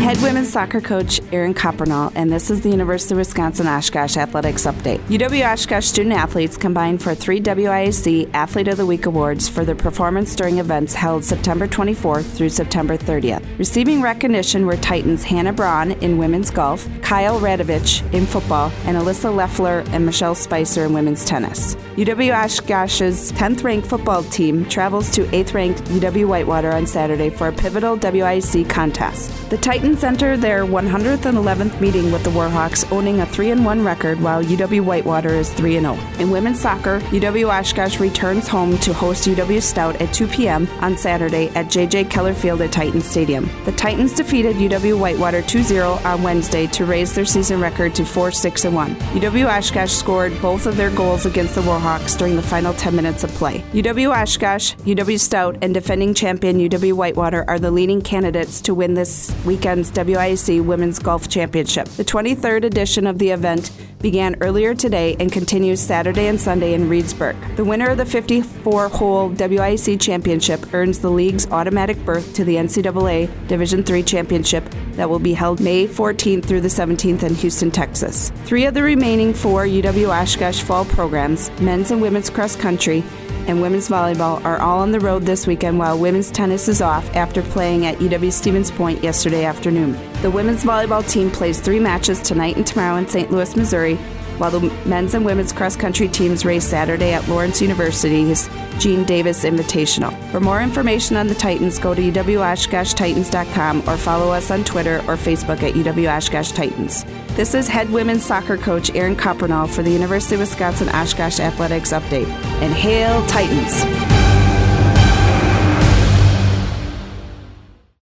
head women's soccer coach Erin Copernall, and this is the University of Wisconsin-Oshkosh Athletics Update. UW-Oshkosh student athletes combined for 3 WIAC Athlete of the Week awards for their performance during events held September 24th through September 30th. Receiving recognition were Titans Hannah Braun in women's golf, Kyle Radovich in football, and Alyssa Leffler and Michelle Spicer in women's tennis. UW-Oshkosh's 10th-ranked football team travels to 8th-ranked UW-Whitewater on Saturday for a pivotal WIAC contest. The Titans enter their 111th meeting with the Warhawks, owning a 3-1 record, while UW-Whitewater is 3-0. In women's soccer, UW-Oshkosh returns home to host UW Stout at 2 p.m. on Saturday at J.J. Keller Field at Titans Stadium. The Titans defeated UW-Whitewater 2-0 on Wednesday to raise their season record to 4-6-1. UW-Oshkosh scored both of their goals against the Warhawks during the final 10 minutes of play. UW-Oshkosh, UW Stout, and defending champion UW-Whitewater are the leading candidates to win this weekend's WIAC Women's Golf Championship. The 23rd edition of the event began earlier today and continues Saturday and Sunday in Reedsburg. The winner of the 54-hole WIAC Championship earns the league's automatic berth to the NCAA Division III Championship that will be held May 14th through the 17th in Houston, Texas. 3 of the remaining 4 UW-Oshkosh fall programs, men's and women's cross country, and women's volleyball are all on the road this weekend, while women's tennis is off after playing at UW-Stevens Point yesterday afternoon. The women's volleyball team plays 3 matches tonight and tomorrow in St. Louis, Missouri, while the men's and women's cross-country teams race Saturday at Lawrence University's Gene Davis Invitational. For more information on the Titans, go to uwoshkoshtitans.com or follow us on Twitter or Facebook at UW-Oshkosh Titans. This is head women's soccer coach Erin Copernall for the University of Wisconsin-Oshkosh Athletics Update. And hail Titans!